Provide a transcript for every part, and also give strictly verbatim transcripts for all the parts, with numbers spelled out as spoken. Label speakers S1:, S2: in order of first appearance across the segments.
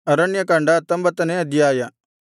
S1: ಅರಣ್ಯಕಾಂಡ ಹತ್ತೊಂಬತ್ತನೇ ಅಧ್ಯಾಯ.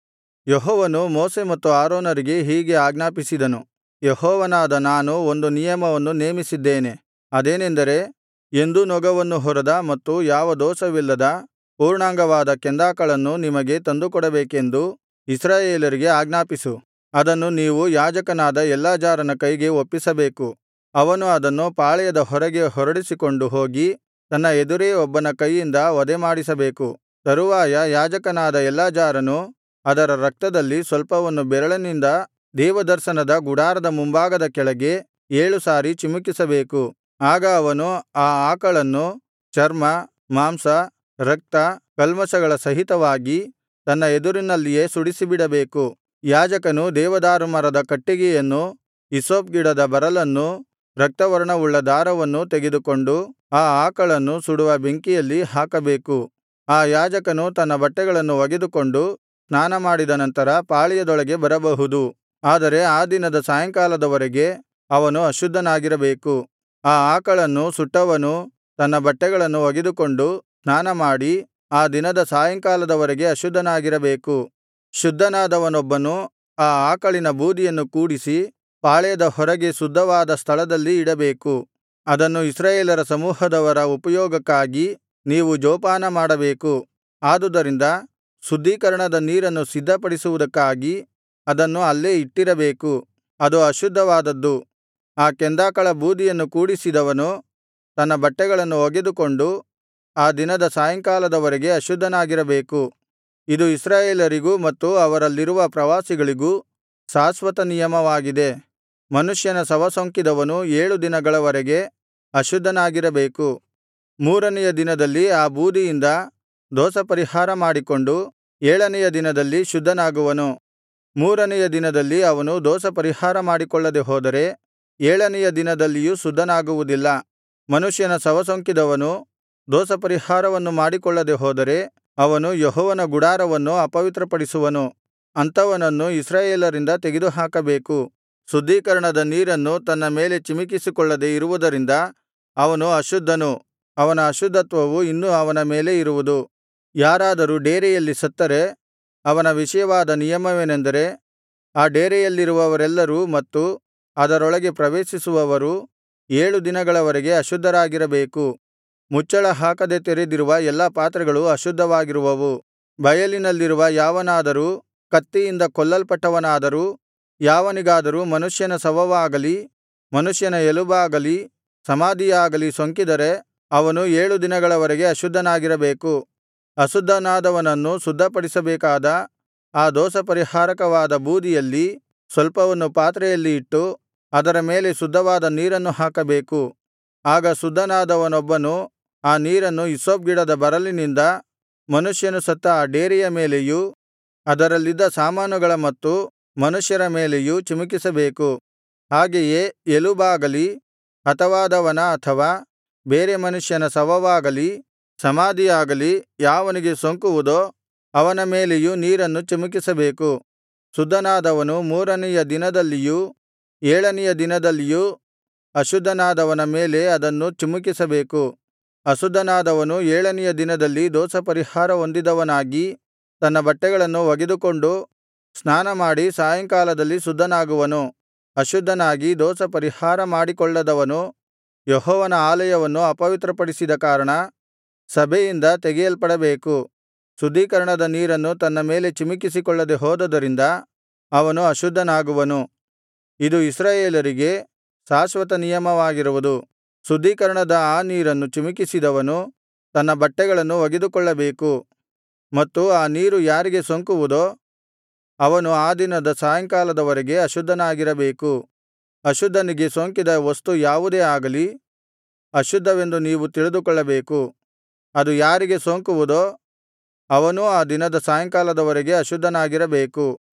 S1: ಯೆಹೋವನು ಮೋಶೆ ಮತ್ತು ಆರೋನರಿಗೆ ಹೀಗೆ ಆಜ್ಞಾಪಿಸಿದನು. ಯೆಹೋವನಾದ ನಾನು ಒಂದು ನಿಯಮವನ್ನು ನೇಮಿಸಿದ್ದೇನೆ. ಅದೇನೆಂದರೆ, ಎಂದೂ ನೊಗವನ್ನು ಹೊರದ ಮತ್ತು ಯಾವ ದೋಷವಿಲ್ಲದ ಪೂರ್ಣಾಂಗವಾದ ಕೆಂದಾಕಳನ್ನು ನಿಮಗೆ ತಂದುಕೊಡಬೇಕೆಂದು ಇಸ್ರಾಯೇಲರಿಗೆ ಆಜ್ಞಾಪಿಸು. ಅದನ್ನು ನೀವು ಯಾಜಕನಾದ ಎಲ್ಲಾಜಾರನ ಕೈಗೆ ಒಪ್ಪಿಸಬೇಕು. ಅವನು ಅದನ್ನು ಪಾಳೆಯದ ಹೊರಗೆ ಹೊರಡಿಸಿಕೊಂಡು ಹೋಗಿ ತನ್ನ ಎದುರೇ ಒಬ್ಬನ ಕೈಯಿಂದ ವಧೆಮಾಡಿಸಬೇಕು. ತರುವಾಯ ಯಾಜಕನಾದ ಎಲ್ಲಾಜಾರನು ಅದರ ರಕ್ತದಲ್ಲಿ ಸ್ವಲ್ಪವನ್ನು ಬೆರಳಿನಿಂದ ದೇವದರ್ಶನದ ಗುಡಾರದ ಮುಂಭಾಗದ ಕೆಳಗೆ ಏಳು ಸಾರಿ ಚಿಮುಕಿಸಬೇಕು. ಆಗ ಅವನು ಆ ಆಕಳನ್ನು ಚರ್ಮ, ಮಾಂಸ, ರಕ್ತ, ಕಲ್ಮಷಗಳ ಸಹಿತವಾಗಿ ತನ್ನ ಎದುರಿನಲ್ಲಿಯೇ ಸುಡಿಸಿಬಿಡಬೇಕು. ಯಾಜಕನು ದೇವದಾರು ಮರದ ಕಟ್ಟಿಗೆಯನ್ನೂ ಹಿಸ್ಸೋಪ್ ಗಿಡದ ಬರಲನ್ನೂ ರಕ್ತವರ್ಣವುಳ್ಳ ದಾರವನ್ನೂ ತೆಗೆದುಕೊಂಡು ಆ ಆಕಳನ್ನು ಸುಡುವ ಬೆಂಕಿಯಲ್ಲಿ ಹಾಕಬೇಕು. ಆ ಯಾಜಕನು ತನ್ನ ಬಟ್ಟೆಗಳನ್ನು ಒಗೆದುಕೊಂಡು ಸ್ನಾನಮಾಡಿದ ನಂತರ ಪಾಳೆಯದೊಳಗೆ ಬರಬಹುದು. ಆದರೆ ಆ ದಿನದ ಸಾಯಂಕಾಲದವರೆಗೆ ಅವನು ಅಶುದ್ಧನಾಗಿರಬೇಕು. ಆ ಆಕಳನ್ನು ಸುಟ್ಟವನು ತನ್ನ ಬಟ್ಟೆಗಳನ್ನು ಒಗೆದುಕೊಂಡು ಸ್ನಾನಮಾಡಿ ಆ ದಿನದ ಸಾಯಂಕಾಲದವರೆಗೆ ಅಶುದ್ಧನಾಗಿರಬೇಕು. ಶುದ್ಧನಾದವನೊಬ್ಬನು ಆ ಆಕಳಿನ ಬೂದಿಯನ್ನು ಕೂಡಿಸಿ ಪಾಳೆಯದ ಹೊರಗೆ ಶುದ್ಧವಾದ ಸ್ಥಳದಲ್ಲಿ ಇಡಬೇಕು. ಅದನ್ನು ಇಸ್ರಾಯೇಲರ ಸಮೂಹದವರ ಉಪಯೋಗಕ್ಕಾಗಿ ನೀವು ಜೋಪಾನ ಮಾಡಬೇಕು. ಆದುದರಿಂದ ಶುದ್ಧೀಕರಣದ ನೀರನ್ನು ಸಿದ್ಧಪಡಿಸುವುದಕ್ಕಾಗಿ ಅದನ್ನು ಅಲ್ಲೇ ಇಟ್ಟಿರಬೇಕು. ಅದು ಅಶುದ್ಧವಾದದ್ದು. ಆ ಕೆಂದಾಕಳ ಬೂದಿಯನ್ನು ಕೂಡಿಸಿದವನು ತನ್ನ ಬಟ್ಟೆಗಳನ್ನು ಒಗೆದುಕೊಂಡು ಆ ದಿನದ ಸಾಯಂಕಾಲದವರೆಗೆ ಅಶುದ್ಧನಾಗಿರಬೇಕು. ಇದು ಇಸ್ರಾಯೇಲರಿಗೂ ಮತ್ತು ಅವರಲ್ಲಿರುವ ಪ್ರವಾಸಿಗಳಿಗೂ ಶಾಶ್ವತ ನಿಯಮವಾಗಿದೆ. ಮನುಷ್ಯನ ಶವಸೋಂಕಿದವನು ಏಳು ದಿನಗಳವರೆಗೆ ಅಶುದ್ಧನಾಗಿರಬೇಕು. ಮೂರನೆಯ ದಿನದಲ್ಲಿ ಆ ಬೂದಿಯಿಂದ ದೋಷಪರಿಹಾರ ಮಾಡಿಕೊಂಡು ಏಳನೆಯ ದಿನದಲ್ಲಿ ಶುದ್ಧನಾಗುವನು. ಮೂರನೆಯ ದಿನದಲ್ಲಿ ಅವನು ದೋಷಪರಿಹಾರ ಮಾಡಿಕೊಳ್ಳದೆ ಹೋದರೆ ಏಳನೆಯ ದಿನದಲ್ಲಿಯೂ ಶುದ್ಧನಾಗುವುದಿಲ್ಲ. ಮನುಷ್ಯನ ಶವಸೋಂಕಿದವನು ದೋಷಪರಿಹಾರವನ್ನು ಮಾಡಿಕೊಳ್ಳದೆ ಹೋದರೆ ಅವನು ಯೆಹೋವನ ಗುಡಾರವನ್ನು ಅಪವಿತ್ರಪಡಿಸುವನು. ಅಂಥವನನ್ನು ಇಸ್ರಾಯೇಲರಿಂದ ತೆಗೆದುಹಾಕಬೇಕು. ಶುದ್ಧೀಕರಣದ ನೀರನ್ನು ತನ್ನ ಮೇಲೆ ಚಿಮಿಕಿಸಿಕೊಳ್ಳದೆ ಇರುವುದರಿಂದ ಅವನು ಅಶುದ್ಧನು. ಅವನ ಅಶುದ್ಧತ್ವವು ಇನ್ನೂ ಅವನ ಮೇಲೆ ಇರುವುದು. ಯಾರಾದರೂ ಡೇರೆಯಲ್ಲಿ ಸತ್ತರೆ ಅವನ ವಿಷಯವಾದ ನಿಯಮವೇನೆಂದರೆ, ಆ ಡೇರೆಯಲ್ಲಿರುವವರೆಲ್ಲರೂ ಮತ್ತು ಅದರೊಳಗೆ ಪ್ರವೇಶಿಸುವವರು ಏಳು ದಿನಗಳವರೆಗೆ ಅಶುದ್ಧರಾಗಿರಬೇಕು. ಮುಚ್ಚಳ ಹಾಕದೆ ತೆರೆದಿರುವ ಎಲ್ಲಾ ಪಾತ್ರೆಗಳು ಅಶುದ್ಧವಾಗಿರುವವು. ಬಯಲಿನಲ್ಲಿರುವ ಯಾವನಾದರೂ ಕತ್ತಿಯಿಂದ ಕೊಲ್ಲಲ್ಪಟ್ಟವನಾದರೂ ಯಾವನಿಗಾದರೂ ಮನುಷ್ಯನ ಶವವಾಗಲಿ ಮನುಷ್ಯನ ಎಲುಬಾಗಲಿ ಸಮಾಧಿಯಾಗಲಿ ಸೋಂಕಿದರೆ ಅವನು ಏಳು ದಿನಗಳವರೆಗೆ ಅಶುದ್ಧನಾಗಿರಬೇಕು. ಅಶುದ್ಧನಾದವನನ್ನು ಶುದ್ಧಪಡಿಸಬೇಕಾದ ಆ ದೋಷಪರಿಹಾರಕವಾದ ಬೂದಿಯಲ್ಲಿ ಸ್ವಲ್ಪವನ್ನು ಪಾತ್ರೆಯಲ್ಲಿ ಇಟ್ಟು ಅದರ ಮೇಲೆ ಶುದ್ಧವಾದ ನೀರನ್ನು ಹಾಕಬೇಕು. ಆಗ ಶುದ್ಧನಾದವನೊಬ್ಬನು ಆ ನೀರನ್ನು ಹಿಸ್ಸೋಪ್ ಗಿಡದ ಬರಲಿನಿಂದ ಮನುಷ್ಯನು ಸತ್ತ ಆ ಡೇರೆಯ ಮೇಲೆಯೂ ಅದರಲ್ಲಿದ್ದ ಸಾಮಾನುಗಳ ಮತ್ತು ಮನುಷ್ಯರ ಮೇಲೆಯೂ ಚಿಮುಕಿಸಬೇಕು. ಹಾಗೆಯೇ ಎಲುಬಾಗಲಿ ಹತವಾದವನ ಅಥವಾ ಬೇರೆ ಮನುಷ್ಯನ ಶವವಾಗಲಿ ಸಮಾಧಿಯಾಗಲಿ ಯಾವನಿಗೆ ಸೋಂಕುವುದೋ ಅವನ ಮೇಲೆಯೂ ನೀರನ್ನು ಚಿಮುಕಿಸಬೇಕು. ಶುದ್ಧನಾದವನು ಮೂರನೆಯ ದಿನದಲ್ಲಿಯೂ ಏಳನೆಯ ದಿನದಲ್ಲಿಯೂ ಅಶುದ್ಧನಾದವನ ಮೇಲೆ ಅದನ್ನು ಚಿಮುಕಿಸಬೇಕು. ಅಶುದ್ಧನಾದವನು ಏಳನೆಯ ದಿನದಲ್ಲಿ ದೋಷಪರಿಹಾರ ಹೊಂದಿದವನಾಗಿ ತನ್ನ ಬಟ್ಟೆಗಳನ್ನು ಒಗೆದುಕೊಂಡು ಸ್ನಾನಮಾಡಿ ಸಾಯಂಕಾಲದಲ್ಲಿ ಶುದ್ಧನಾಗುವನು. ಅಶುದ್ಧನಾಗಿ ದೋಷಪರಿಹಾರ ಮಾಡಿಕೊಳ್ಳದವನು ಯೆಹೋವನ ಆಲಯವನ್ನು ಅಪವಿತ್ರಪಡಿಸಿದ ಕಾರಣ ಸಭೆಯಿಂದ ತೆಗೆಯಲ್ಪಡಬೇಕು. ಶುದ್ಧೀಕರಣದ ನೀರನ್ನು ತನ್ನ ಮೇಲೆ ಚಿಮಿಕಿಸಿಕೊಳ್ಳದೆ ಹೋದುದರಿಂದ ಅವನು ಅಶುದ್ಧನಾಗುವನು. ಇದು ಇಸ್ರಾಯೇಲರಿಗೆ ಶಾಶ್ವತ ನಿಯಮವಾಗಿರುವುದು. ಶುದ್ಧೀಕರಣದ ಆ ನೀರನ್ನು ಚಿಮುಕಿಸಿದವನು ತನ್ನ ಬಟ್ಟೆಗಳನ್ನು ಒಗೆದುಕೊಳ್ಳಬೇಕು. ಮತ್ತು ಆ ನೀರು ಯಾರಿಗೆ ಸೋಂಕುವುದೋ ಅವನು ಆ ದಿನದ ಸಾಯಂಕಾಲದವರೆಗೆ ಅಶುದ್ಧನಾಗಿರಬೇಕು. ಅಶುದ್ಧನಿಗೆ ಸೋಂಕಿದ ವಸ್ತು ಯಾವುದೇ ಆಗಲಿ ಅಶುದ್ಧವೆಂದು ನೀವು ತಿಳಿದುಕೊಳ್ಳಬೇಕು. ಅದು ಯಾರಿಗೆ ಸೋಂಕುವುದೋ ಅವನೂ ಆ ದಿನದ ಸಾಯಂಕಾಲದವರೆಗೆ ಅಶುದ್ಧನಾಗಿರಬೇಕು.